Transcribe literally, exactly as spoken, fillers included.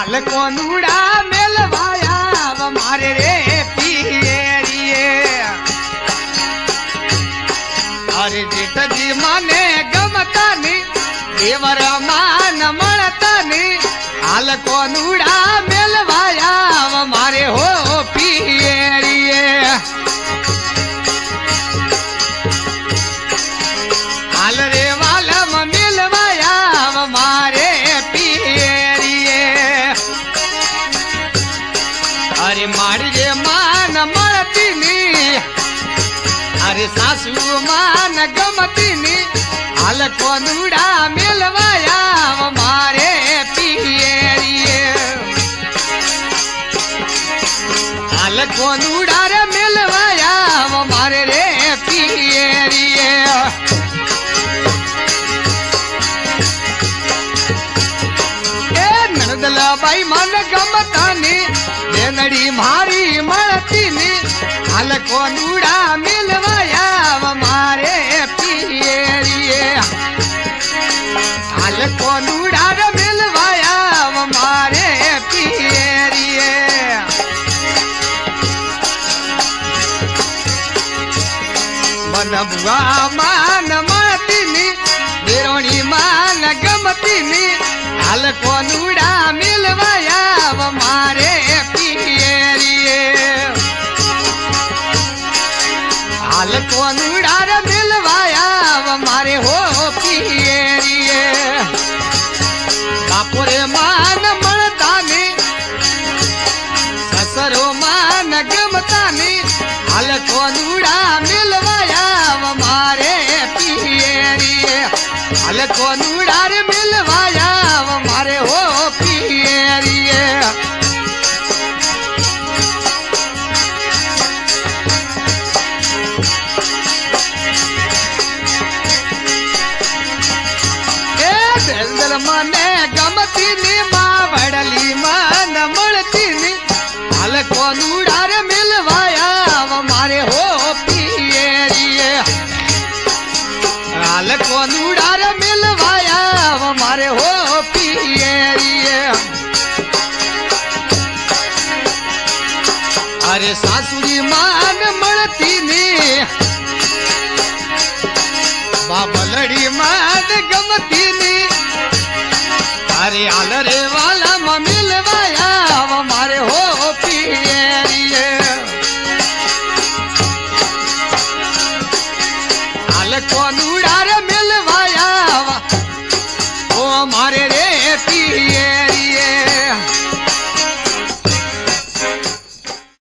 हाल कोनुड़ा मेलवाया मारे रे पियरिए अरे जेठ जी माने गमता नी देवर मान मणता नी हाल कोनुड़ा मेलवाया मारे हो पियरिए हाल रे वालम मिलवाया मारे पियरिए अरे मारी रे मान मळती नी अरे सासू मान गमती नी हाल कोनुड़ा मिलवाया मारे पियरिए हाल कोनुड़ा रे मिलवाया मारे रे पियरिए नंदला बाई मन गमतानी बेनड़ी मारी मळतीनी हाल कोनुड़ा मिलवाया मारे पियरिए हाल कोनुड़ा रे मिलवाया मारे पियरिए मन बुआ मान मळतीनी बेरोणी मान गमतीनी हाल कोनुड़ा मिलवाया मारे पियरिए हाल कोनुड़ा रे मिलवाया मारे हो पियरिए बापुरे मान मणतानी ससरो मान गमतानी हाल कोनुड़ा मिलवाया मारे पियरिए हाल कोनुड़ा रे मिलवाया मारे हो पियरिए मने गमती नी माँ बड़ली मन मड़ती नी हाल कोनुड़ा रे मिलवाया मारे हो पियरिए हाल कोनुड़ा रे मिलवाया मारे हो पियरिए अरे सासुरी मान मड़ती नी बाबलड़ी मान गमती नी अरे आल रे वाला मिलवाया मारे हो पियरिए